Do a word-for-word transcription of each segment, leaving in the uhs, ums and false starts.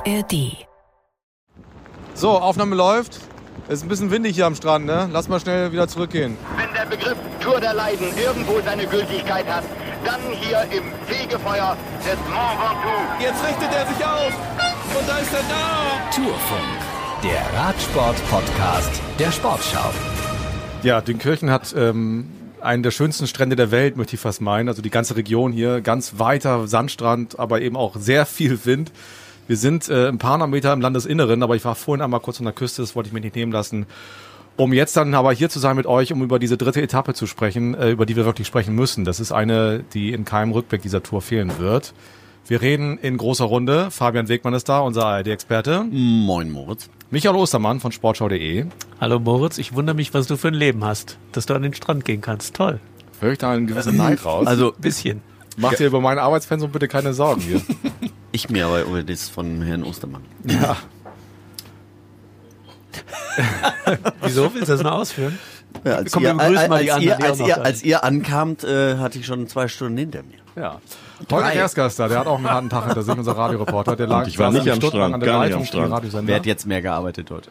A R D. So, Aufnahme läuft. Es ist ein bisschen windig hier am Strand, ne? Lass mal schnell wieder zurückgehen. Wenn der Begriff Tour der Leiden irgendwo seine Gültigkeit hat, dann hier im Fegefeuer des Mont Ventoux. Jetzt richtet er sich auf und da ist er da. Tourfunk, der Radsport-Podcast der Sportschau. Ja, Dünkirchen hat ähm, einen der schönsten Strände der Welt, möchte ich fast meinen. Also die ganze Region hier, ganz weiter Sandstrand, aber eben auch sehr viel Wind. Wir sind äh, ein paar Meter im Landesinneren, aber ich war vorhin einmal kurz an der Küste, das wollte ich mir nicht nehmen lassen, um jetzt dann aber hier zu sein mit euch, um über diese dritte Etappe zu sprechen, äh, über die wir wirklich sprechen müssen. Das ist eine, die in keinem Rückblick dieser Tour fehlen wird. Wir reden in großer Runde. Fabian Wegmann ist da, unser A R D-Experte. Moin Moritz. Michael Ostermann von sportschau punkt de. Hallo Moritz, ich wundere mich, was du für ein Leben hast, dass du an den Strand gehen kannst. Toll. Höre ich da einen gewissen Neid raus? Also ein bisschen. Mach dir über mein Arbeitspensum bitte keine Sorgen hier. Ich mir aber über das von Herrn Ostermann. Ja. Wieso? Willst du das noch ausführen? Ja, als, Komm, ihr, wir begrüßen mal als, die als, anderen, ihr, die als, auch noch ihr, da als ihr ankamt, äh, hatte ich schon zwei Stunden hinter mir. Ja. Holger Kerskast da, der hat auch einen harten Tag hinter sich, unser Radioreporter. Der lag ich war nicht am Strand, an der gar nicht Leitung am Strand. Radiosender. Wer hat jetzt mehr gearbeitet heute?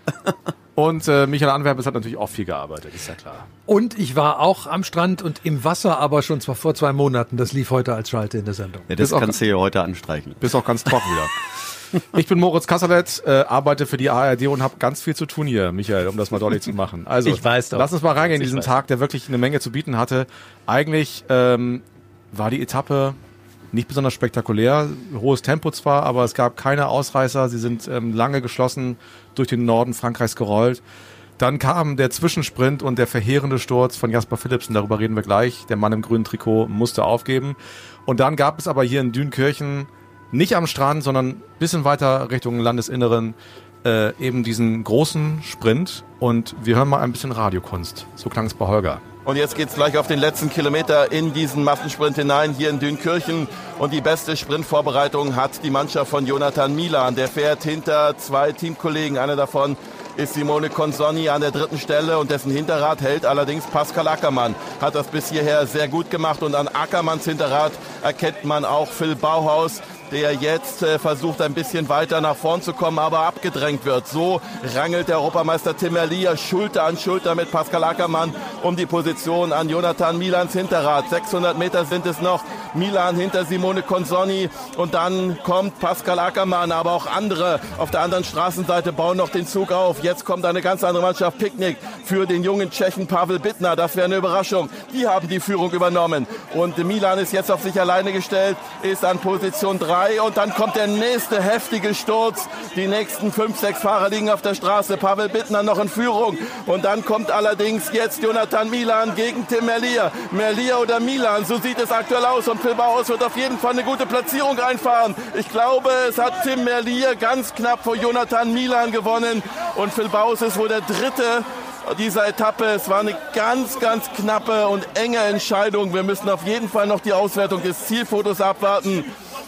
Und äh, Michael Anwerpes hat natürlich auch viel gearbeitet, ist ja klar. Und ich war auch am Strand und im Wasser, aber schon zwar vor zwei Monaten. Das lief heute als Schalte in der Sendung. Ja, das Bis kannst du ja heute anstreichen. Bist auch ganz trocken wieder. Ich bin Moritz Kasserlet, äh, arbeite für die A R D und habe ganz viel zu tun hier, Michael, um das mal deutlich zu machen. Also, ich weiß doch. Lass uns mal reingehen in Ich diesen weiß. Tag, der wirklich eine Menge zu bieten hatte. Eigentlich ähm, war die Etappe nicht besonders spektakulär, hohes Tempo zwar, aber es gab keine Ausreißer. Sie sind ähm, lange geschlossen durch den Norden Frankreichs gerollt. Dann kam der Zwischensprint und der verheerende Sturz von Jasper Philipsen, darüber reden wir gleich. Der Mann im grünen Trikot musste aufgeben. Und dann gab es aber hier in Dünkirchen, nicht am Strand, sondern ein bisschen weiter Richtung Landesinneren, äh, eben diesen großen Sprint. Und wir hören mal ein bisschen Radiokunst. So klang es bei Holger. Und jetzt geht's gleich auf den letzten Kilometer in diesen Massensprint hinein, hier in Dünkirchen. Und die beste Sprintvorbereitung hat die Mannschaft von Jonathan Milan. Der fährt hinter zwei Teamkollegen. Einer davon ist Simone Consonni an der dritten Stelle und dessen Hinterrad hält allerdings Pascal Ackermann. Hat das bis hierher sehr gut gemacht und an Ackermanns Hinterrad erkennt man auch Phil Bauhaus, der jetzt äh, versucht, ein bisschen weiter nach vorn zu kommen, aber abgedrängt wird. So rangelt der Europameister Tim Merlier Schulter an Schulter mit Pascal Ackermann um die Position an Jonathan Milans Hinterrad. sechshundert Meter sind es noch. Milan hinter Simone Consonni und dann kommt Pascal Ackermann, aber auch andere auf der anderen Straßenseite bauen noch den Zug auf. Jetzt kommt eine ganz andere Mannschaft, Picknick, für den jungen Tschechen Pavel Bittner. Das wäre eine Überraschung. Die haben die Führung übernommen und Milan ist jetzt auf sich alleine gestellt, ist an Position drei. Und dann kommt der nächste heftige Sturz. Die nächsten fünf, sechs Fahrer liegen auf der Straße. Pavel Bittner noch in Führung. Und dann kommt allerdings jetzt Jonathan Milan gegen Tim Merlier. Merlier oder Milan, so sieht es aktuell aus. Und Phil Bauhaus wird auf jeden Fall eine gute Platzierung einfahren. Ich glaube, es hat Tim Merlier ganz knapp vor Jonathan Milan gewonnen. Und Phil Bauhaus ist wohl der Dritte dieser Etappe. Es war eine ganz, ganz knappe und enge Entscheidung. Wir müssen auf jeden Fall noch die Auswertung des Zielfotos abwarten.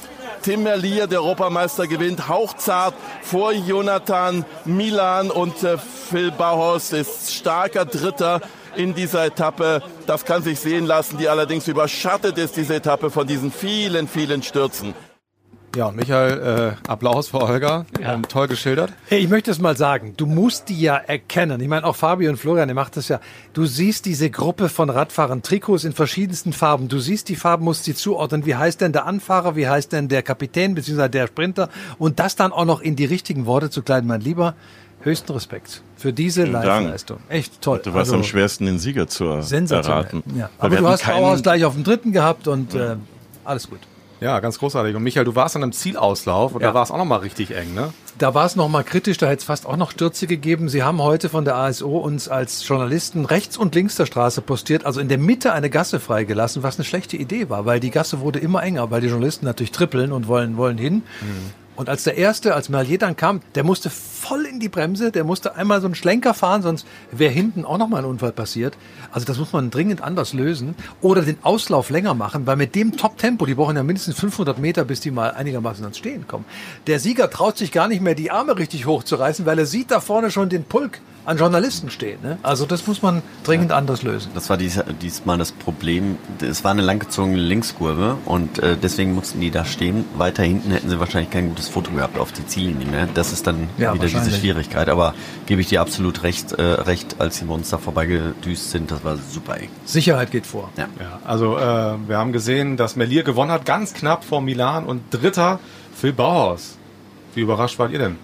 Tim Merlier, der Europameister, gewinnt hauchzart vor Jonathan Milan und äh, Phil Bauhaus ist starker Dritter in dieser Etappe. Das kann sich sehen lassen, die allerdings überschattet ist, diese Etappe, von diesen vielen, vielen Stürzen. Ja, und Michael, äh, Applaus für Holger. Ja. Ähm, toll geschildert. Hey, ich möchte es mal sagen, du musst die ja erkennen. Ich meine, auch Fabio und Florian, ihr macht das ja. Du siehst diese Gruppe von Radfahrern, Trikots in verschiedensten Farben. Du siehst die Farben, musst sie zuordnen. Wie heißt denn der Anfahrer, wie heißt denn der Kapitän bzw. der Sprinter? Und das dann auch noch in die richtigen Worte zu kleiden, mein Lieber. Höchsten Respekt für diese Vielen Dank. Live-Leistung. Echt toll. Du warst Also, am schwersten, den Sieger zu er- sensationell. erraten. Ja. Weil Aber wir du hatten hast keinen- Bauhaus gleich auf dem dritten gehabt und äh, alles gut. Ja, ganz großartig. Und Michael, du warst an einem Zielauslauf und Ja. da war es auch nochmal richtig eng, ne? Da war es nochmal kritisch, da hätte es fast auch noch Stürze gegeben. Sie haben heute von der A S O uns als Journalisten rechts und links der Straße postiert, also in der Mitte eine Gasse freigelassen, was eine schlechte Idee war, weil die Gasse wurde immer enger, weil die Journalisten natürlich trippeln und wollen, wollen hin. Mhm. Und als der Erste, als Merlier dann kam, der musste voll in die Bremse, der musste einmal so einen Schlenker fahren, sonst wäre hinten auch nochmal ein Unfall passiert. Also das muss man dringend anders lösen. Oder den Auslauf länger machen, weil mit dem Top-Tempo, die brauchen ja mindestens fünfhundert Meter, bis die mal einigermaßen ans Stehen kommen. Der Sieger traut sich gar nicht mehr, die Arme richtig hochzureißen, weil er sieht da vorne schon den Pulk an Journalisten stehen. Ne? Also das muss man dringend ja. anders lösen. Das war dies, diesmal das Problem. Es war eine langgezogene Linkskurve und äh, deswegen mussten die da stehen. Weiter hinten hätten sie wahrscheinlich kein gutes Foto gehabt auf die Ziellinie. Ne? Das ist dann Ja, wieder diese wahrscheinlich. Schwierigkeit. Aber gebe ich dir absolut recht, äh, recht, als die Monster vorbeigedüst sind, das war super eng. Sicherheit geht vor. Ja. Ja, also äh, wir haben gesehen, dass Merlier gewonnen hat, ganz knapp vor Milan und Dritter Phil Bauhaus. Wie überrascht wart ihr denn?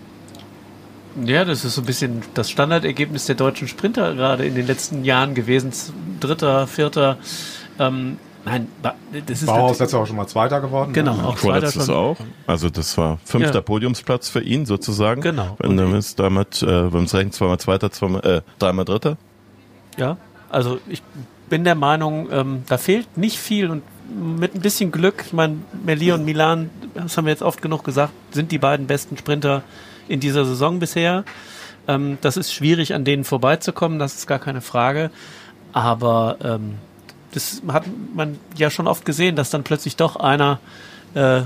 Ja, das ist so ein bisschen das Standardergebnis der deutschen Sprinter gerade in den letzten Jahren gewesen. Dritter, Vierter. Ähm, nein, das ist Bauhaus letztes Jahr auch schon mal Zweiter geworden. Genau, Ne? auch Zweiter Vorletztes schon. auch. Also das war fünfter Ja. Podiumsplatz für ihn sozusagen. Genau. Wenn du bist damit, äh, beim Rechten zweimal Zweiter, zweimal, äh, dreimal Dritter. Ja, also ich bin der Meinung, ähm, da fehlt nicht viel und mit ein bisschen Glück, ich meine, Merlier und Milan, das haben wir jetzt oft genug gesagt, sind die beiden besten Sprinter in dieser Saison bisher. Ähm, das ist schwierig, an denen vorbeizukommen, das ist gar keine Frage. Aber ähm, das hat man ja schon oft gesehen, dass dann plötzlich doch einer äh,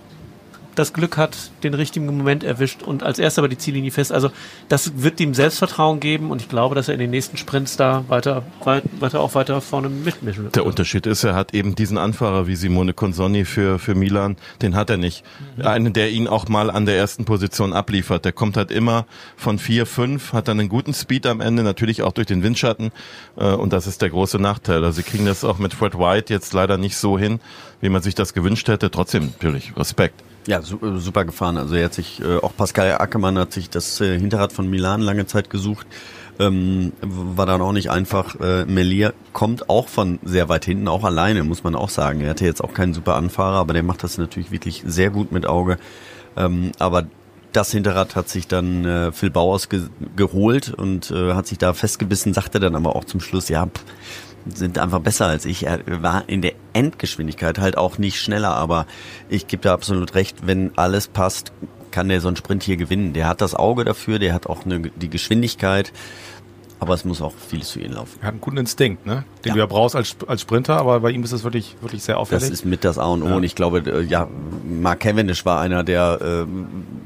das Glück hat, den richtigen Moment erwischt und als erster über die Ziellinie fest. Also das wird ihm Selbstvertrauen geben und ich glaube, dass er in den nächsten Sprints da weiter, weit, weiter auch weiter vorne mitmischen wird. Der Unterschied ist, er hat eben diesen Anfahrer wie Simone Consonni für, für Milan, den hat er nicht. Mhm. Einen, der ihn auch mal an der ersten Position abliefert. Der kommt halt immer von vier, fünf, hat dann einen guten Speed am Ende, natürlich auch durch den Windschatten und das ist der große Nachteil. Also sie kriegen das auch mit Fred White jetzt leider nicht so hin, wie man sich das gewünscht hätte. Trotzdem natürlich Respekt. Ja, super gefahren. Also er hat sich, äh, auch Pascal Ackermann hat sich das äh, Hinterrad von Milan lange Zeit gesucht. Ähm, war dann auch nicht einfach. Äh, Merlier kommt auch von sehr weit hinten, auch alleine, muss man auch sagen. Er hatte jetzt auch keinen super Anfahrer, aber der macht das natürlich wirklich sehr gut mit Auge. Ähm, aber das Hinterrad hat sich dann äh, Phil Bauhaus ge- geholt und äh, hat sich da festgebissen, sagte dann aber auch zum Schluss, ja, pff, sind einfach besser als ich. Er war in der Endgeschwindigkeit halt auch nicht schneller, aber ich gebe da absolut recht, wenn alles passt, kann der so einen Sprint hier gewinnen. Der hat das Auge dafür, der hat auch eine, die Geschwindigkeit, aber es muss auch vieles für ihn laufen. Er hat einen guten Instinkt, ne? Den Ja. du ja brauchst als, als Sprinter, aber bei ihm ist es wirklich, wirklich sehr auffällig. Das ist mit das A und O Ja. und ich glaube, äh, ja, Mark Cavendish war einer, der ähm,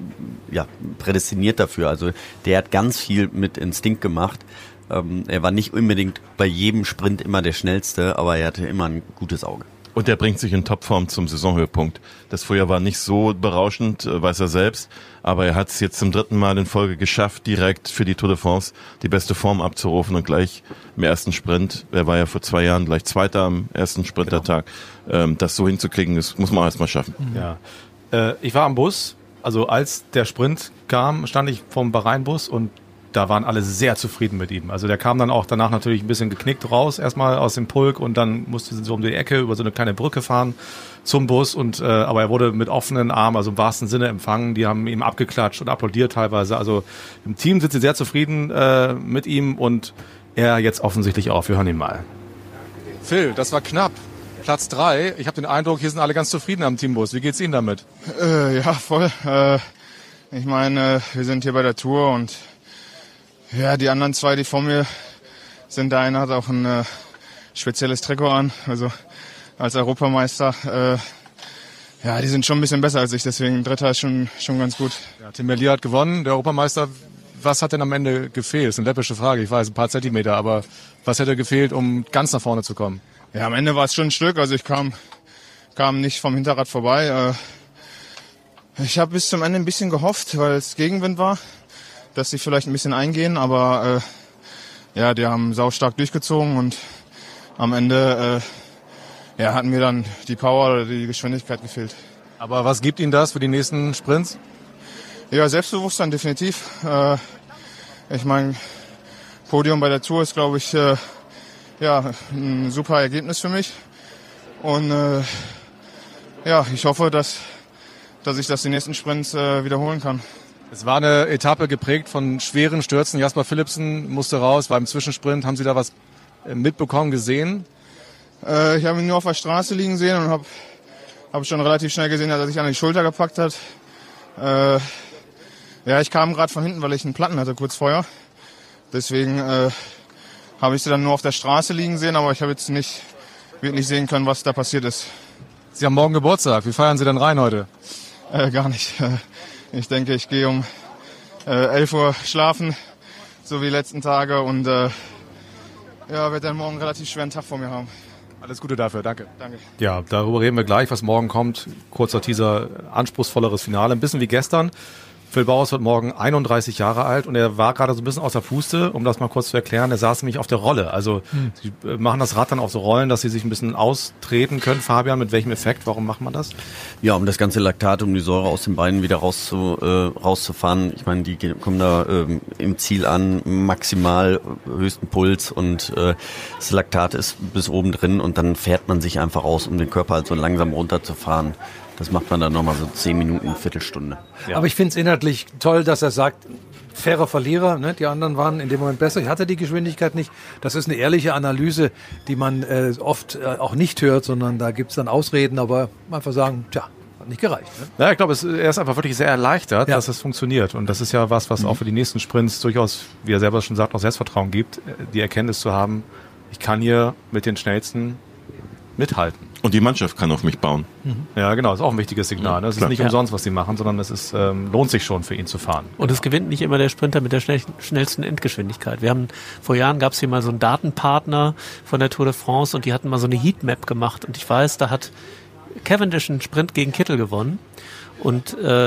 ja, prädestiniert dafür. Also der hat ganz viel mit Instinkt gemacht. Ähm, er war nicht unbedingt bei jedem Sprint immer der Schnellste, aber er hatte immer ein gutes Auge. Und der bringt sich in Topform zum Saisonhöhepunkt. Das Vorjahr war nicht so berauschend, äh, weiß er selbst, aber er hat es jetzt zum dritten Mal in Folge geschafft, direkt für die Tour de France die beste Form abzurufen und gleich im ersten Sprint, er war ja vor zwei Jahren gleich Zweiter am ersten Sprintertag, genau. ähm, das so hinzukriegen, das muss man erst mal schaffen. Ja. Äh, ich war am Bus, also als der Sprint kam, stand ich vom Bahrain-Bus und da waren alle sehr zufrieden mit ihm. Also der kam dann auch danach natürlich ein bisschen geknickt raus, erstmal aus dem Pulk und dann musste so um die Ecke über so eine kleine Brücke fahren zum Bus und äh, aber er wurde mit offenen Armen, also im wahrsten Sinne empfangen. Die haben ihm abgeklatscht und applaudiert teilweise. Also im Team sind sie sehr zufrieden äh, mit ihm und er jetzt offensichtlich auch. Wir hören ihn mal. Phil, das war knapp. Platz drei. Ich habe den Eindruck, hier sind alle ganz zufrieden am Teambus. Wie geht's Ihnen damit? Äh, ja, voll. Äh, ich meine, wir sind hier bei der Tour und ja, die anderen zwei, die vor mir sind, der eine hat auch ein äh, spezielles Trikot an, also als Europameister. Äh, ja, die sind schon ein bisschen besser als ich, deswegen Dritter ist schon schon ganz gut. Ja, Tim Merlier hat gewonnen, der Europameister. Was hat denn am Ende gefehlt? Das ist eine läppische Frage, ich weiß, ein paar Zentimeter, aber was hätte gefehlt, um ganz nach vorne zu kommen? Ja, am Ende war es schon ein Stück, also ich kam kam nicht vom Hinterrad vorbei. Äh, ich habe bis zum Ende ein bisschen gehofft, weil es Gegenwind war, dass sie vielleicht ein bisschen eingehen, aber äh, ja, die haben saustark durchgezogen und am Ende äh, ja, hat mir dann die Power oder die Geschwindigkeit gefehlt. Aber was gibt Ihnen das für die nächsten Sprints? Ja, Selbstbewusstsein definitiv. Äh, ich meine, Podium bei der Tour ist, glaube ich, äh, ja, ein super Ergebnis für mich. Und äh, ja, ich hoffe, dass, dass ich das die nächsten Sprints äh, wiederholen kann. Es war eine Etappe geprägt von schweren Stürzen. Jasper Philipsen musste raus, war im Zwischensprint. Haben Sie da was mitbekommen, gesehen? Äh, ich habe ihn nur auf der Straße liegen sehen und habe hab schon relativ schnell gesehen, dass er sich an die Schulter gepackt hat. Äh, ja, ich kam gerade von hinten, weil ich einen Platten hatte kurz vorher. Deswegen äh, habe ich sie dann nur auf der Straße liegen sehen, aber ich habe jetzt nicht wirklich sehen können, was da passiert ist. Sie haben morgen Geburtstag. Wie feiern Sie denn rein heute? Äh, gar nicht. Ich denke, ich gehe um äh, elf Uhr schlafen, so wie die letzten Tage. Und äh, ja, werde dann morgen einen relativ schweren Tag vor mir haben. Alles Gute dafür, danke. Danke. Ja, darüber reden wir gleich, was morgen kommt. Kurzer Teaser, anspruchsvolleres Finale, ein bisschen wie gestern. Phil Bauhaus wird morgen einunddreißig Jahre alt und er war gerade so ein bisschen außer Puste, um das mal kurz zu erklären. Er saß nämlich auf der Rolle. Also hm. sie machen das Rad dann auf so Rollen, dass sie sich ein bisschen austreten können. Fabian, mit welchem Effekt? Warum macht man das? Ja, um das ganze Laktat, um die Säure aus den Beinen wieder rauszu, äh, rauszufahren. Ich meine, die kommen da ähm, im Ziel an, maximal höchsten Puls und äh, das Laktat ist bis oben drin und dann fährt man sich einfach aus, um den Körper halt so langsam runterzufahren. Das macht man dann nochmal so zehn Minuten, eine Viertelstunde. Ja. Aber ich finde es inhaltlich toll, dass er sagt, fairer Verlierer, ne? Die anderen waren in dem Moment besser. Ich hatte die Geschwindigkeit nicht. Das ist eine ehrliche Analyse, die man äh, oft äh, auch nicht hört, sondern da gibt es dann Ausreden, aber einfach sagen, tja, hat nicht gereicht. Ne? Ja, ich glaube, er ist einfach wirklich sehr erleichtert, ja. dass es funktioniert. Und das ist ja was, was mhm. auch für die nächsten Sprints durchaus, wie er selber schon sagt, auch Selbstvertrauen gibt, die Erkenntnis zu haben, ich kann hier mit den Schnellsten mithalten. Und die Mannschaft kann auf mich bauen. Mhm. Ja, genau, ist auch ein wichtiges Signal. Ne? Es ist nicht ja. umsonst, was sie machen, sondern es ist, ähm, lohnt sich schon für ihn zu fahren. Und es gewinnt nicht immer der Sprinter mit der schnell, schnellsten Endgeschwindigkeit. Wir haben, vor Jahren gab es hier mal so einen Datenpartner von der Tour de France und die hatten mal so eine Heatmap gemacht. Und ich weiß, da hat Cavendish einen Sprint gegen Kittel gewonnen. Und äh,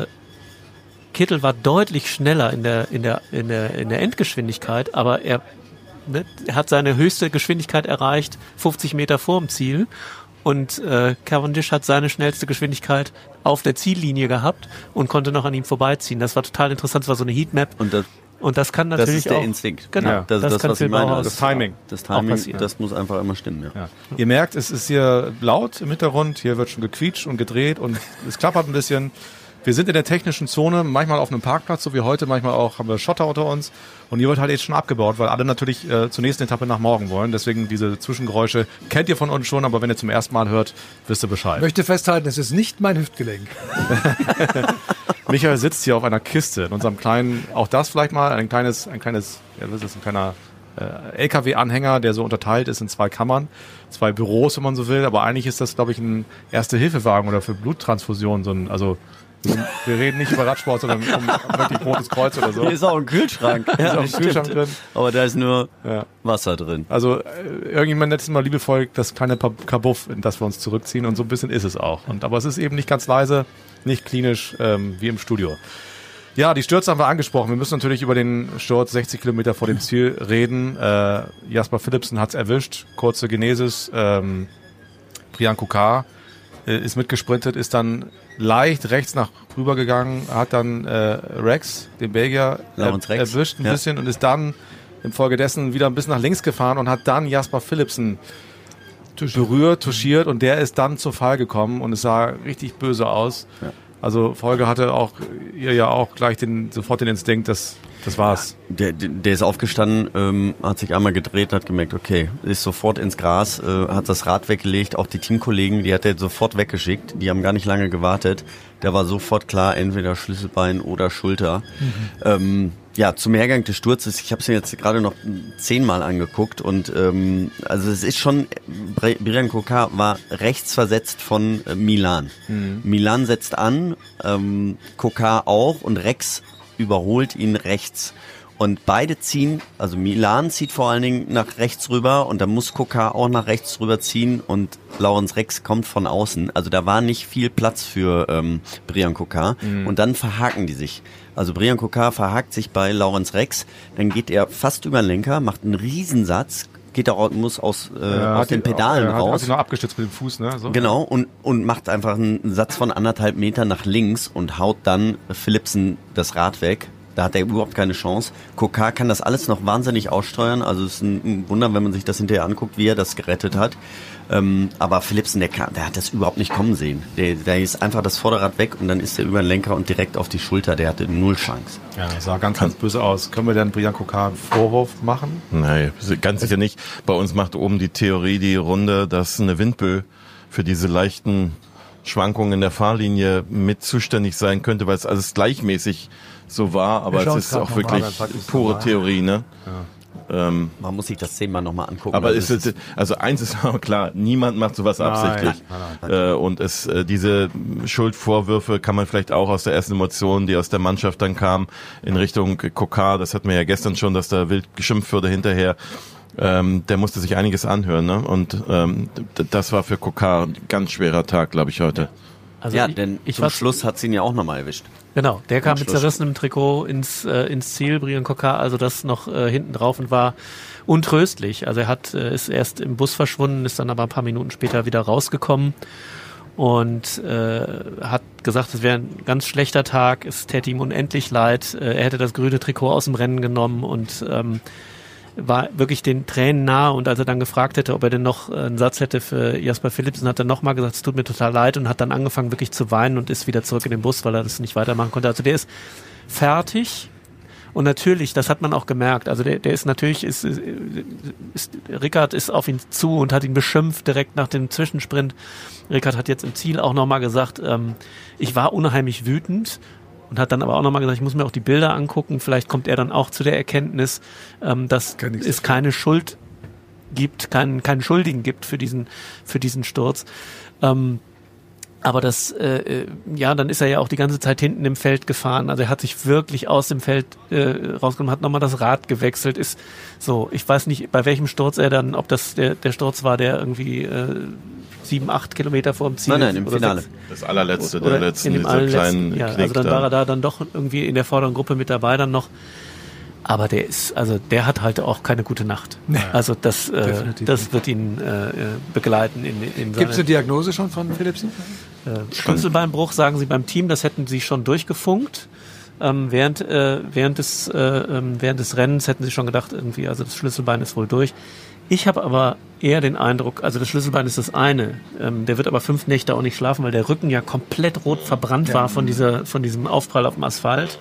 Kittel war deutlich schneller in der, in der, in der, in der Endgeschwindigkeit, aber er, ne, er hat seine höchste Geschwindigkeit erreicht, fünfzig Meter vor dem Ziel. Und äh, Cavendish hat seine schnellste Geschwindigkeit auf der Ziellinie gehabt und konnte noch an ihm vorbeiziehen. Das war total interessant, das war so eine Heatmap. Und das, und das kann natürlich auch... Das ist der auch, Instinkt. Genau, ja, das, das, das kann was ich meine. Bauhaus Das Timing. Das Timing, das muss einfach immer stimmen. Ja. Ja. Ihr merkt, es ist hier laut im Hintergrund, hier wird schon gequietscht und gedreht und es klappert ein bisschen. Wir sind in der technischen Zone, manchmal auf einem Parkplatz, so wie heute, manchmal auch haben wir Schotter unter uns. Und hier wird halt jetzt schon abgebaut, weil alle natürlich äh, zur nächsten Etappe nach morgen wollen. Deswegen diese Zwischengeräusche kennt ihr von uns schon, aber wenn ihr zum ersten Mal hört, wisst ihr Bescheid. Ich möchte festhalten, es ist nicht mein Hüftgelenk. Michael sitzt hier auf einer Kiste in unserem kleinen, auch das vielleicht mal, ein kleines, ein kleines, ja, was ist das, ein kleiner äh, L K W-Anhänger, der so unterteilt ist in zwei Kammern, zwei Büros, wenn man so will. Aber eigentlich ist das, glaube ich, ein Erste-Hilfe-Wagen oder für Bluttransfusion, so ein, also wir reden nicht über Radsport, sondern um, um wirklich Rotes Kreuz oder so. Hier ist auch ein Kühlschrank. Hier ist auch ein Kühlschrank drin. Aber da ist nur ja. Wasser drin. Also äh, irgendjemand nennt es mal liebevoll das kleine Kabuff, in das wir uns zurückziehen und so ein bisschen ist es auch. Und, aber es ist eben nicht ganz leise, nicht klinisch ähm, wie im Studio. Ja, die Stürze haben wir angesprochen. Wir müssen natürlich über den Sturz sechzig Kilometer vor dem Ziel reden. Äh, Jasper Philipsen hat's erwischt, kurze Genesis. Ähm, Priyan Kokar äh, ist mitgesprintet, ist dann leicht rechts nach rüber gegangen, hat dann äh, Rex, den Belgier, äh, Rex. erwischt ein ja. bisschen und ist dann infolgedessen wieder ein bisschen nach links gefahren und hat dann Jasper Philipsen berührt, touchiert und der ist dann zu Fall gekommen und es sah richtig böse aus. Ja. Also Folge hatte auch ihr ja auch gleich den, sofort den Instinkt, dass das war's. Der, der ist aufgestanden, ähm, hat sich einmal gedreht, hat gemerkt, okay, ist sofort ins Gras, äh, hat das Rad weggelegt, auch die Teamkollegen, die hat er sofort weggeschickt, die haben gar nicht lange gewartet. Der war sofort klar, entweder Schlüsselbein oder Schulter. Mhm. Ähm, ja, zum Hergang des Sturzes, ich habe es mir jetzt gerade noch zehnmal angeguckt und ähm, also es ist schon, Priyan Kokar war rechts versetzt von äh, Milan. Mhm. Milan setzt an, ähm, Kokar auch und Rex überholt ihn rechts. Und beide ziehen, also Milan zieht vor allen Dingen nach rechts rüber und dann muss Kokar auch nach rechts rüber ziehen und Laurens Rex kommt von außen. Also da war nicht viel Platz für ähm, Priyan Kokar mhm. und dann verhaken die sich. Also Priyan Kokar verhakt sich bei Laurens Rex, dann geht er fast über den Lenker, macht einen Riesensatz, geht auch, muss aus, äh, ja, aus den Pedalen auch, raus. Hat sich noch abgestützt mit dem Fuß, ne? So. Genau, und, und macht einfach einen Satz von anderthalb Meter nach links und haut dann Philipsen das Rad weg. Da hat er überhaupt keine Chance. Kokar kann das alles noch wahnsinnig aussteuern. Also es ist ein Wunder, wenn man sich das hinterher anguckt, wie er das gerettet hat. Ähm, aber Philipsen, der, kann, der hat das überhaupt nicht kommen sehen. Der, der ist einfach das Vorderrad weg und dann ist er über den Lenker und direkt auf die Schulter. Der hatte null Chance. Ja, das sah ganz, ganz böse aus. Können wir denn Priyan Kokar einen Vorwurf machen? Nein, ganz sicher nicht. Bei uns macht oben die Theorie die Runde, dass eine Windböe für diese leichten Schwankungen in der Fahrlinie mit zuständig sein könnte, weil es alles gleichmäßig so war, aber es ist auch wirklich pure Theorie, ne? Ja. Ähm, Man muss sich das zehnmal nochmal angucken. Aber es ist, also eins ist auch klar, niemand macht sowas nein, absichtlich. Nein, nein, nein. Äh, und es, äh, diese Schuldvorwürfe kann man vielleicht auch aus der ersten Emotion, die aus der Mannschaft dann kam, in Richtung Kokar, das hatten wir ja gestern schon, dass da wild geschimpft wurde hinterher, ähm, der musste sich einiges anhören, ne? Und ähm, d- das war für Coquard ein ganz schwerer Tag, glaube ich, heute. Also ja, ich, denn ich zum war, Schluss hat sie ihn ja auch nochmal erwischt. Genau, der kam Zum mit Schluss. zerrissenem Trikot ins, äh, ins Ziel, Brian Coquard, also das noch äh, hinten drauf und war untröstlich. Also er hat äh, ist erst im Bus verschwunden, ist dann aber ein paar Minuten später wieder rausgekommen und äh, hat gesagt, es wäre ein ganz schlechter Tag, es täte ihm unendlich leid, äh, er hätte das grüne Trikot aus dem Rennen genommen und ähm, war wirklich den Tränen nahe, und als er dann gefragt hätte, ob er denn noch einen Satz hätte für Jasper Philipsen, hat er nochmal gesagt, es tut mir total leid, und hat dann angefangen wirklich zu weinen und ist wieder zurück in den Bus, weil er das nicht weitermachen konnte. Also der ist fertig. Und natürlich, das hat man auch gemerkt, also der, der ist natürlich, ist, ist, ist, Rickard ist auf ihn zu und hat ihn beschimpft direkt nach dem Zwischensprint. Rickard hat jetzt im Ziel auch nochmal gesagt, ähm, ich war unheimlich wütend, und hat dann aber auch nochmal gesagt, ich muss mir auch die Bilder angucken, vielleicht kommt er dann auch zu der Erkenntnis, ähm, dass es keine Schuld gibt, keinen, keinen Schuldigen gibt für diesen, für diesen Sturz. Ähm, Aber das, äh, ja, dann ist er ja auch die ganze Zeit hinten im Feld gefahren. Also er hat sich wirklich aus dem Feld äh, rausgenommen, hat nochmal das Rad gewechselt. Ist so, ich weiß nicht, bei welchem Sturz er dann, ob das der, der Sturz war, der irgendwie äh, sieben, acht Kilometer vor dem Ziel. Nein, nein, im oder Finale. Sechs, Das allerletzte oder der letzten, in dem dieser allerletzten, kleinen ja, Knick also dann da. war er da dann doch irgendwie in der vorderen Gruppe mit dabei dann noch. Aber der ist, also der hat halt auch keine gute Nacht. Nee, also das, äh, definitiv das wird ihn äh, begleiten in, in Gibt es seiner- eine Diagnose schon von Philipsen? äh, Schlüsselbeinbruch, sagen sie beim Team, das hätten sie schon durchgefunkt. Ähm, während, äh, während, des, äh, ähm, während des Rennens hätten sie schon gedacht, irgendwie, also das Schlüsselbein ist wohl durch. Ich habe aber eher den Eindruck, also das Schlüsselbein ist das eine, ähm, der wird aber fünf Nächte auch nicht schlafen, weil der Rücken ja komplett rot verbrannt war von dieser, von diesem Aufprall auf dem Asphalt.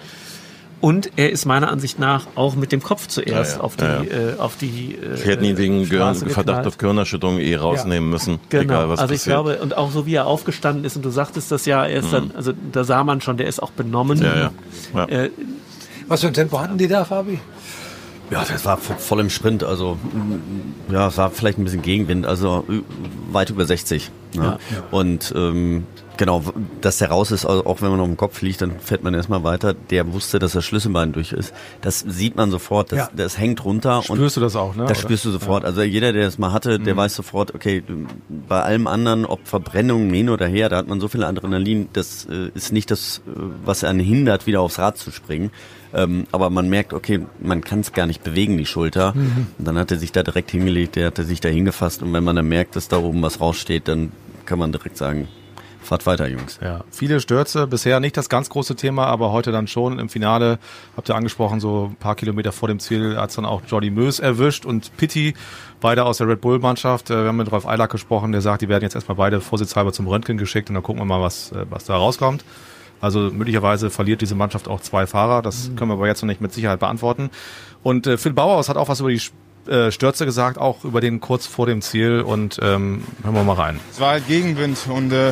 Und er ist meiner Ansicht nach auch mit dem Kopf zuerst Ja, ja. auf die, Ja, ja. Äh, auf die äh, Wir hätten ihn wegen Gehirn, Straße Verdacht geknallt. auf Gehirnerschütterung eh rausnehmen müssen, Genau, egal was also ich passiert. glaube, und auch so wie er aufgestanden ist, und du sagtest das ja, er ist dann, also da sah man schon, der ist auch benommen. Ja, ja. Ja. Äh, Was für ein Tempo hatten die da, Fabi? Ja, das war vo- voll im Sprint, also mm, ja, es war vielleicht ein bisschen Gegenwind, also ü- weit über sechzig. Ne? Ja. Und ähm, genau, w- dass der raus ist, also auch wenn man auf dem Kopf liegt, dann fährt man erstmal weiter. Der wusste, dass das Schlüsselbein durch ist. Das sieht man sofort, das, Ja. das hängt runter. Spürst du das auch, ne? Das oder? spürst du sofort. Also jeder, der das mal hatte, der weiß sofort, okay, bei allem anderen, ob Verbrennung, hin oder her, da hat man so viel Adrenalin, das äh, ist nicht das, äh, was einen hindert, wieder aufs Rad zu springen. Ähm, aber man merkt, okay, man kann es gar nicht bewegen, die Schulter. Und dann hat er sich da direkt hingelegt, der hatte sich da hingefasst. Und wenn man dann merkt, dass da oben was raussteht, dann kann man direkt sagen, fahrt weiter, Jungs. Ja, viele Stürze, bisher nicht das ganz große Thema, aber heute dann schon im Finale, habt ihr angesprochen, so ein paar Kilometer vor dem Ziel hat es dann auch Jordi Meus erwischt und Pitti, beide aus der Red Bull-Mannschaft. Äh, Wir haben mit Rolf Eilak gesprochen, der sagt, die werden jetzt erstmal beide vorsichtshalber zum Röntgen geschickt, und dann gucken wir mal, was, äh, was da rauskommt. Also möglicherweise verliert diese Mannschaft auch zwei Fahrer, das können wir aber jetzt noch nicht mit Sicherheit beantworten. Und äh, Phil Bauhaus hat auch was über die äh, Stürze gesagt, auch über den kurz vor dem Ziel, und ähm, hören wir mal rein. Es war halt Gegenwind, und äh,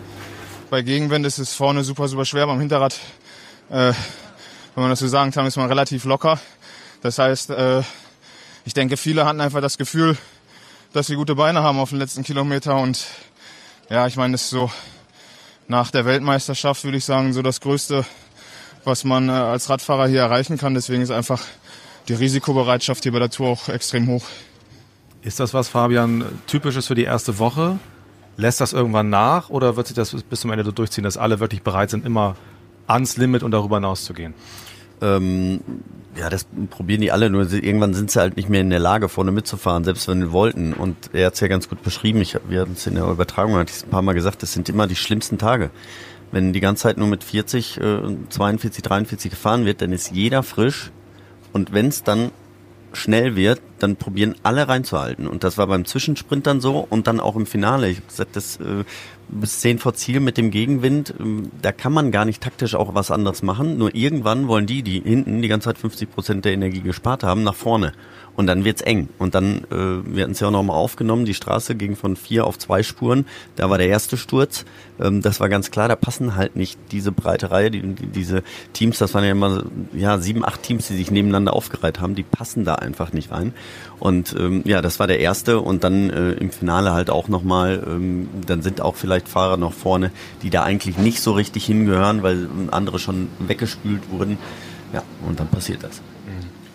bei Gegenwind ist es vorne super, super schwer. Beim Hinterrad, äh, wenn man das so sagen kann, ist man relativ locker. Das heißt, äh, ich denke, viele hatten einfach das Gefühl, dass sie gute Beine haben auf den letzten Kilometer. Und ja, ich meine, das ist so nach der Weltmeisterschaft, würde ich sagen, so das Größte, was man äh, als Radfahrer hier erreichen kann. Deswegen ist einfach die Risikobereitschaft hier bei der Tour auch extrem hoch. Ist das was, Fabian, typisches für die erste Woche? Lässt das irgendwann nach, oder wird sich das bis zum Ende so durchziehen, dass alle wirklich bereit sind, immer ans Limit und darüber hinaus zu gehen? Ähm, ja, das probieren die alle, nur sie, irgendwann sind sie halt nicht mehr in der Lage, vorne mitzufahren, selbst wenn sie wollten. Und er hat es ja ganz gut beschrieben, ich, wir hatten es in der Übertragung, hatte ich es ein paar Mal gesagt, das sind immer die schlimmsten Tage. Wenn die ganze Zeit nur mit vierzig, äh, zweiundvierzig, dreiundvierzig gefahren wird, dann ist jeder frisch. Und wenn es dann schnell wird, dann probieren alle reinzuhalten. Und das war beim Zwischensprint dann so und dann auch im Finale. Ich habe gesagt, das äh, bis zehn vor Ziel mit dem Gegenwind, ähm, da kann man gar nicht taktisch auch was anderes machen. Nur irgendwann wollen die, die hinten die ganze Zeit fünfzig Prozent der Energie gespart haben, nach vorne. Und dann wird's eng. Und dann, äh, wir hatten es ja auch nochmal aufgenommen, die Straße ging von vier auf zwei Spuren. Da war der erste Sturz. Ähm, das war ganz klar, da passen halt nicht diese breite Reihe, die, die, diese Teams, das waren ja immer ja sieben, acht Teams, die sich nebeneinander aufgereiht haben, die passen da einfach nicht rein. Und ähm, ja, das war der erste. Und dann äh, im Finale halt auch nochmal, ähm, dann sind auch vielleicht Fahrer noch vorne, die da eigentlich nicht so richtig hingehören, weil andere schon weggespült wurden. Ja, und dann passiert das.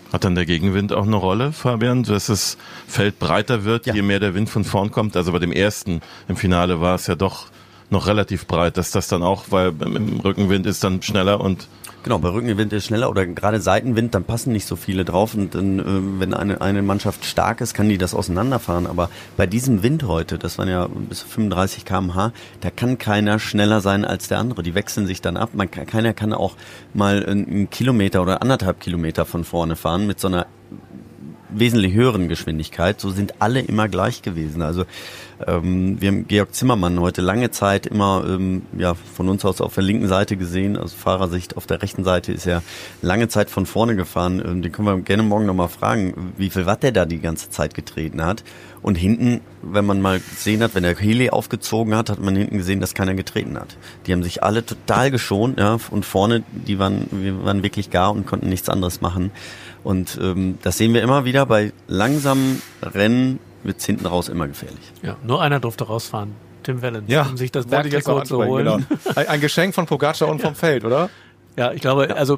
Hat dann der Gegenwind auch eine Rolle, Fabian, dass das Feld breiter wird, Ja. je mehr der Wind von vorn kommt? Also bei dem ersten im Finale war es ja doch noch relativ breit, dass das dann auch, weil im Rückenwind ist dann schneller und Genau, bei Rückenwind ist schneller oder gerade Seitenwind, dann passen nicht so viele drauf und dann, äh, wenn eine, eine Mannschaft stark ist, kann die das auseinanderfahren. Aber bei diesem Wind heute, das waren ja bis fünfunddreißig Kilometer pro Stunde, da kann keiner schneller sein als der andere. Die wechseln sich dann ab. Man kann, keiner kann auch mal einen Kilometer oder anderthalb Kilometer von vorne fahren mit so einer wesentlich höheren Geschwindigkeit. So sind alle immer gleich gewesen. Also ähm, wir haben Georg Zimmermann heute lange Zeit immer ähm, ja von uns aus auf der linken Seite gesehen, aus Fahrersicht. Auf der rechten Seite ist er lange Zeit von vorne gefahren. Ähm, den können wir gerne morgen nochmal fragen, wie viel Watt der da die ganze Zeit getreten hat. Und hinten, wenn man mal gesehen hat, wenn der Heli aufgezogen hat, hat man hinten gesehen, dass keiner getreten hat. Die haben sich alle total geschont, ja, und vorne, die waren, wir waren wirklich gar und konnten nichts anderes machen. Und ähm, das sehen wir immer wieder, bei langsamen Rennen wird's hinten raus immer gefährlich. Ja, nur einer durfte rausfahren, Tim Wellens, Ja, um sich das wollte ich jetzt noch Bergtrikot zu ansprechen, holen. genau. Ein, ein Geschenk von Pogacar und vom Feld, oder? Ja, ich glaube, also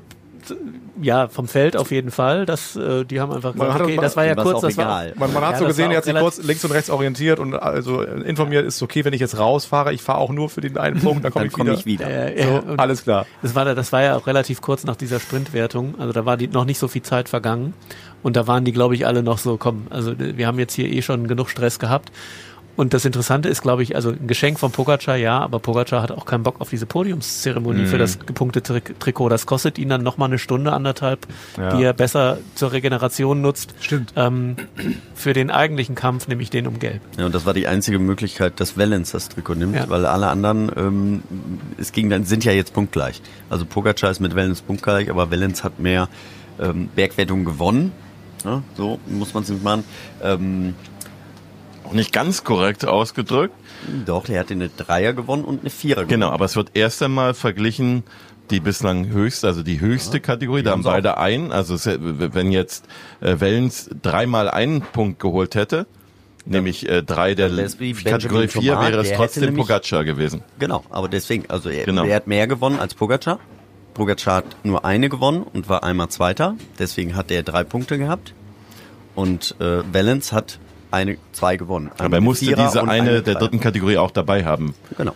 ja, vom Feld auf jeden Fall. Das, äh, die haben einfach Man gesagt, hat- okay, das war ja war's kurz, auch das war, egal. Man, man hat Ja, so das gesehen, war er auch hat sich relativ- kurz links und rechts orientiert und also informiert, ist okay, wenn ich jetzt rausfahre, ich fahre auch nur für den einen Punkt, dann komme Dann ich komme wieder. ich wieder. äh, So, ja, und alles klar. das war, das war ja auch relativ kurz nach dieser Sprintwertung. Also da war die noch nicht so viel Zeit vergangen. Und da waren die, glaube ich, alle noch so, komm, also wir haben jetzt hier eh schon genug Stress gehabt. Und das Interessante ist, glaube ich, also ein Geschenk von Pogacar, ja, aber Pogacar hat auch keinen Bock auf diese Podiumszeremonie Mhm. für das gepunktete Tri- Trikot. Das kostet ihn dann nochmal eine Stunde, anderthalb, Ja. die er besser zur Regeneration nutzt. Stimmt. Ähm, für den eigentlichen Kampf, nämlich den um Gelb. Ja, und das war die einzige Möglichkeit, dass Wellens das Trikot nimmt, Ja. weil alle anderen, ähm, es ging dann, sind ja jetzt punktgleich. Also Pogacar ist mit Wellens punktgleich, aber Wellens hat mehr ähm, Bergwertungen gewonnen. Ja, so muss man es nicht machen. Ähm, auch nicht ganz korrekt ausgedrückt. doch, der hat eine Dreier gewonnen und eine Vierer gewonnen. Genau, aber es wird erst einmal verglichen, die bislang höchste, also die höchste Kategorie, da haben haben sie auch. beide ein. Also es, wenn jetzt äh, Wellens dreimal einen Punkt geholt hätte, nämlich äh, drei der Dann wär's wie Kategorie Benjamin vier, Thomas, wäre es der trotzdem hätte nämlich- Pogacar gewesen. Genau, aber deswegen, also er, Genau. er hat mehr gewonnen als Pogacar. Pogacar hat nur eine gewonnen und war einmal Zweiter. Deswegen hat er drei Punkte gehabt. Und äh, Wellens hat eine, zwei gewonnen. Aber Eine er musste Vierer diese und eine der Dreier. dritten Kategorie auch dabei haben. Genau.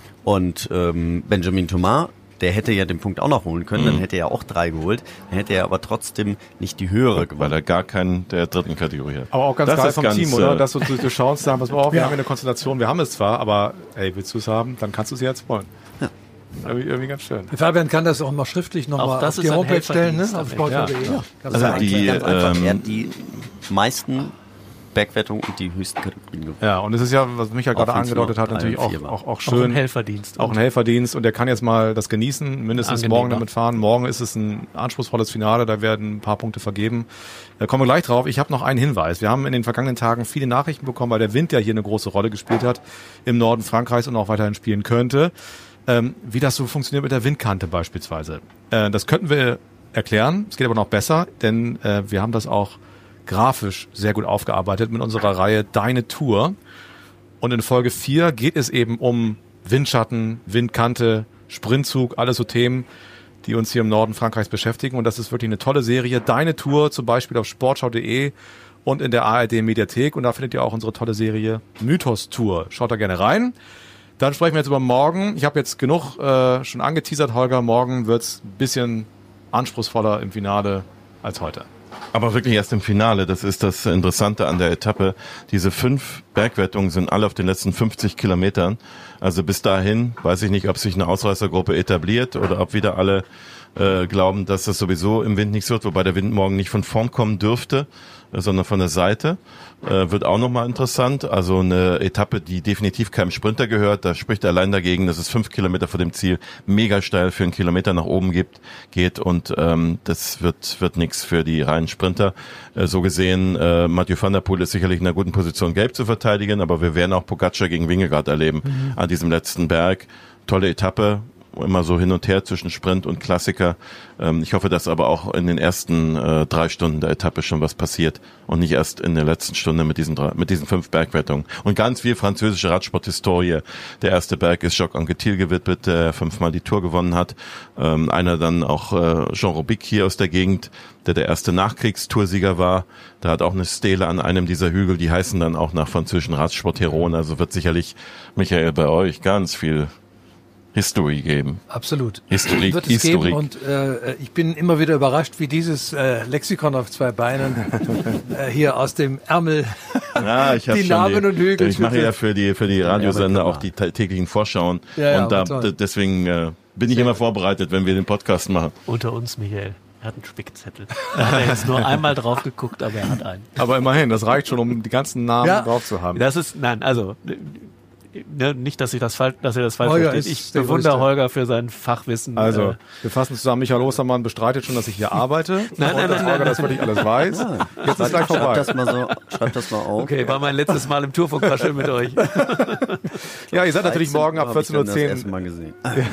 Und ähm, Benjamin Thomas, der hätte ja den Punkt auch noch holen können, Mhm. dann hätte er auch drei geholt. Dann hätte er aber trotzdem nicht die höhere Weil gewonnen. er gar keinen der dritten Kategorie hat. Aber auch ganz Das geil ist vom ganz, Team, oder? äh, Dass du, du, du schaust, sagen, pass mal auf, wir Ja. haben hier eine Konstellation, wir haben es zwar, aber ey, willst du es haben, dann kannst du es jetzt wollen. Ja. Irgendwie, irgendwie ganz schön. Fabian kann das auch mal schriftlich Auch nochmal das auf ist die ein Homepage stellen, ne? Helferdienst Auf damit, sport punkt de. ja. Ganz Also einfach. die, Ganz einfach. ähm, Er hat die meisten Bergwertungen und die höchsten Kategorien gewonnen. Ja, und es ist ja, was Michael gerade Auch wenn's angedeutet nur hat, natürlich drei und auch, vier war. auch, auch Auch ein schön. Helferdienst. Auch ein Helferdienst und der kann jetzt mal das genießen, mindestens Angenehmer. morgen damit fahren. Morgen ist es ein anspruchsvolles Finale, da werden ein paar Punkte vergeben. Da kommen wir gleich drauf. Ich habe noch einen Hinweis. Wir haben in den vergangenen Tagen viele Nachrichten bekommen, weil der Wind ja hier eine große Rolle gespielt hat im Norden Frankreichs und auch weiterhin spielen könnte. Ähm, wie das so funktioniert mit der Windkante beispielsweise. Äh, das könnten wir erklären. Es geht aber noch besser, denn äh, wir haben das auch grafisch sehr gut aufgearbeitet mit unserer Reihe Deine Tour. Und in Folge vier geht es eben um Windschatten, Windkante, Sprintzug, alles so Themen, die uns hier im Norden Frankreichs beschäftigen. Und das ist wirklich eine tolle Serie. Deine Tour zum Beispiel auf sportschau punkt de und in der A R D Mediathek. Und da findet ihr auch unsere tolle Serie Mythos Tour. Schaut da gerne rein. Dann sprechen wir jetzt über morgen. Ich habe jetzt genug äh, schon angeteasert, Holger. Morgen wird's ein bisschen anspruchsvoller im Finale als heute. Aber wirklich erst im Finale, das ist das Interessante an der Etappe. Diese fünf Bergwertungen sind alle auf den letzten fünfzig Kilometern. Also bis dahin weiß ich nicht, ob sich eine Ausreißergruppe etabliert oder ob wieder alle äh, glauben, dass das sowieso im Wind nichts wird, wobei der Wind morgen nicht von vorn kommen dürfte, äh, sondern von der Seite. Äh, wird auch nochmal interessant. Also eine Etappe, die definitiv keinem Sprinter gehört. Da spricht allein dagegen, dass es fünf Kilometer vor dem Ziel mega steil für einen Kilometer nach oben gibt, geht und ähm, das wird wird nichts für die reinen Sprinter. Äh, so gesehen, äh, Mathieu van der Poel ist sicherlich in einer guten Position, gelb zu verteidigen, aber wir werden auch Pogacar gegen Vingegaard erleben an diesem letzten Berg. Tolle Etappe. immer so hin und her zwischen Sprint und Klassiker. Ähm, ich hoffe, dass aber auch in den ersten äh, drei Stunden der Etappe schon was passiert und nicht erst in der letzten Stunde mit diesen drei, mit diesen fünf Bergwertungen. Und ganz viel französische Radsporthistorie. Der erste Berg ist Jacques Anquetil gewidmet, der fünfmal die Tour gewonnen hat. Ähm, einer dann auch äh, Jean Robic hier aus der Gegend, der der erste Nachkriegstoursieger war. Da hat auch eine Stele an einem dieser Hügel, die heißen dann auch nach französischen Radsportheroen. Also wird sicherlich, Michael, bei euch ganz viel History geben. Absolut. Historik, wird es Historik. geben und äh, ich bin immer wieder überrascht, wie dieses äh, Lexikon auf zwei Beinen äh, hier aus dem Ärmel ja, ich die Namen die, und Hügel. Ich mache ja für die für die Radiosender auch die täglichen Vorschauen ja, ja, und da d- deswegen äh, bin ich immer vorbereitet, wenn wir den Podcast machen. Unter uns, Michael. Er hat einen Spickzettel. Da hat er jetzt nur einmal drauf geguckt, aber er hat einen. Aber immerhin, das reicht schon, um die ganzen Namen Ja. drauf zu haben. Das ist, nein, also, ne, nicht, dass ich das falsch, dass ihr das falsch Holger versteht. ist Ich der bewundere Größte. Holger für sein Fachwissen. Also, äh, wir fassen zusammen, Michael Ostermann bestreitet schon, dass ich hier arbeite. Nein, und nein, dass nein, Holger nein, das wirklich alles weiß. Jetzt ist gleich Schreib vorbei. das mal so, schreib das mal auf. okay, war mein letztes Mal im Tourfunkwaschel mit euch. Ja, ihr seid natürlich morgen ab Hab ich vierzehn Uhr dann das erste zehn. Mal gesehen.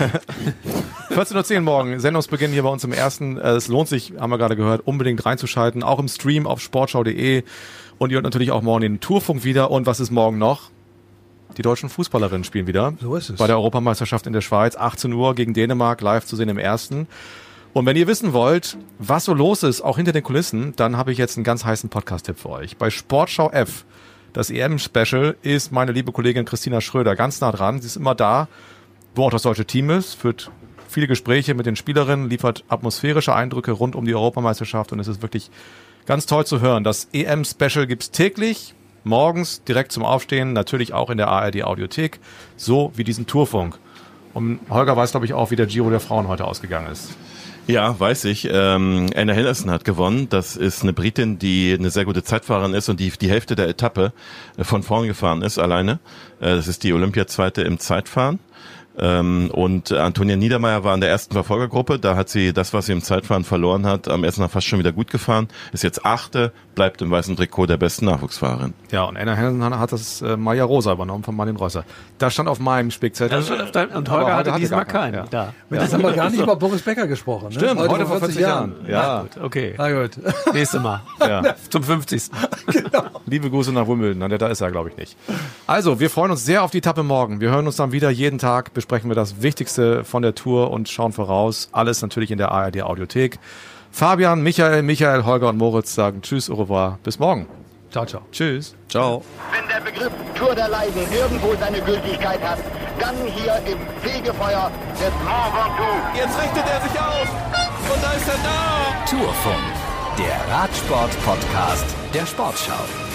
vierzehn Uhr zehn morgen, Sendungsbeginn hier bei uns im ersten. Äh, Es lohnt sich, haben wir gerade gehört, unbedingt reinzuschalten. Auch im Stream auf sportschau punkt de. Und ihr hört natürlich auch morgen den Tourfunk wieder. Und was ist morgen noch? Die deutschen Fußballerinnen spielen wieder. So ist es. Bei der Europameisterschaft in der Schweiz. achtzehn Uhr gegen Dänemark, live zu sehen im ersten. Und wenn ihr wissen wollt, was so los ist, auch hinter den Kulissen, dann habe ich jetzt einen ganz heißen Podcast-Tipp für euch. Bei Sportschau F, das E M-Special, ist meine liebe Kollegin Christina Schröder ganz nah dran. Sie ist immer da, wo auch das deutsche Team ist, führt viele Gespräche mit den Spielerinnen, liefert atmosphärische Eindrücke rund um die Europameisterschaft und es ist wirklich ganz toll zu hören. Das E M-Special gibt's täglich, morgens direkt zum Aufstehen, natürlich auch in der A R D-Audiothek, so wie diesen Tourfunk. Und Holger weiß, glaube ich, auch, wie der Giro der Frauen heute ausgegangen ist. Ja, weiß ich. Ähm, Anna Henderson hat gewonnen. Das ist eine Britin, die eine sehr gute Zeitfahrerin ist und die die Hälfte der Etappe von vorn gefahren ist, alleine. Äh, das ist die Olympiazweite im Zeitfahren. Ähm, und Antonia Niedermeyer war in der ersten Verfolgergruppe. Da hat sie das, was sie im Zeitfahren verloren hat, am ersten Tag fast schon wieder gut gefahren. Ist jetzt Achte, bleibt im weißen Trikot der besten Nachwuchsfahrerin. Ja, und Anna Henderson hat das äh, Maja Rosa übernommen von Martin Reusser. Das stand auf meinem Spickzettel. Das stand auf deinem- und Aber Holger heute hatte diesmal gar keinen. Ja. Da. Mit das haben wir gar nicht über Boris Becker gesprochen. Ne? Stimmt, heute, vor vierzig Jahren. Ja. Gut, okay. Na gut. Nächste Mal. Ja. Zum fünfzigsten Liebe Grüße nach Wimbledon. Ne, da ist er, glaube ich, nicht. Also, wir freuen uns sehr auf die Etappe morgen. Wir hören uns dann wieder jeden Tag, besprechen wir das Wichtigste von der Tour und schauen voraus. Alles natürlich in der A R D-Audiothek. Fabian, Michael, Michael, Holger und Moritz sagen Tschüss, au revoir. Bis morgen. Ciao, ciao. Tschüss. Ciao. Wenn der Begriff Tour der Leiden irgendwo seine Gültigkeit hat, dann hier im Fegefeuer des Mont Ventoux. Jetzt richtet er sich auf und da ist er da. Tourfunk, der Radsport-Podcast der Sportschau.